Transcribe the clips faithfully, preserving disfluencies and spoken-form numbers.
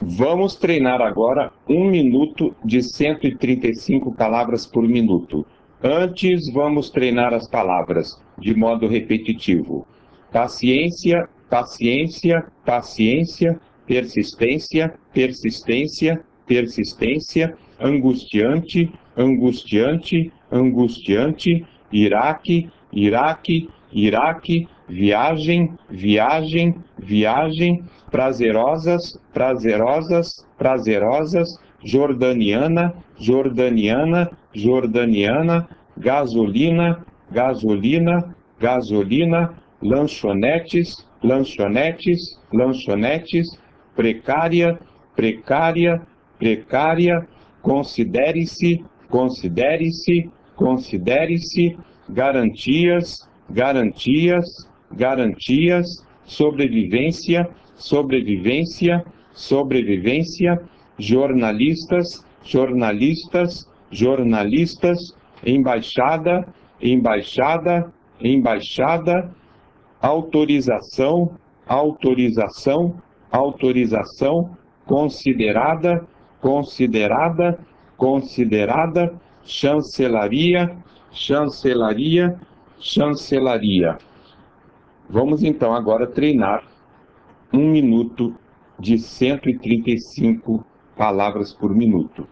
Vamos treinar agora um minuto de cento e trinta e cinco palavras por minuto. Antes, vamos treinar as palavras de modo repetitivo. Paciência, paciência, paciência, persistência, persistência, persistência, angustiante, angustiante, angustiante, Iraque, Iraque, Iraque, viagem, viagem, viagem, prazerosas, prazerosas, prazerosas, jordaniana, jordaniana, jordaniana, gasolina, gasolina, gasolina, lanchonetes, lanchonetes, lanchonetes, precária, precária, precária, considere-se, considere-se, considere-se, garantias, garantias, garantias, sobrevivência, sobrevivência, sobrevivência, jornalistas, jornalistas, jornalistas, embaixada, embaixada, embaixada, autorização, autorização, autorização, considerada, considerada, considerada, chancelaria, chancelaria, chancelaria. Vamos então agora treinar um minuto de cento e trinta e cinco palavras por minuto.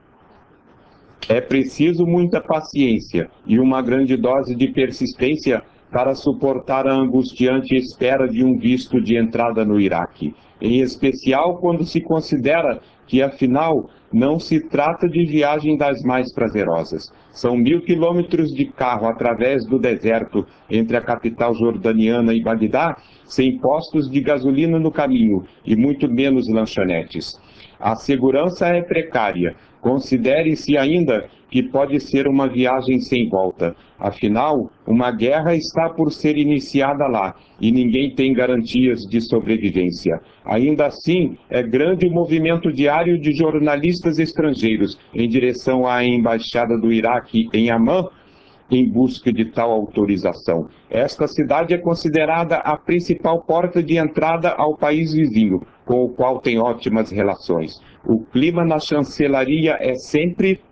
É preciso muita paciência e uma grande dose de persistência para suportar a angustiante espera de um visto de entrada no Iraque, em especial quando se considera que, afinal, não se trata de viagem das mais prazerosas. São mil quilômetros de carro através do deserto entre a capital jordaniana e Bagdá, sem postos de gasolina no caminho e muito menos lanchonetes. A segurança é precária. Considere-se ainda que pode ser uma viagem sem volta. Afinal, uma guerra está por ser iniciada lá e ninguém tem garantias de sobrevivência. Ainda assim, é grande o movimento diário de jornalistas estrangeiros em direção à embaixada do Iraque em Amman, em busca de tal autorização. Esta cidade é considerada a principal porta de entrada ao país vizinho, com o qual tem ótimas relações. O clima na chancelaria é sempre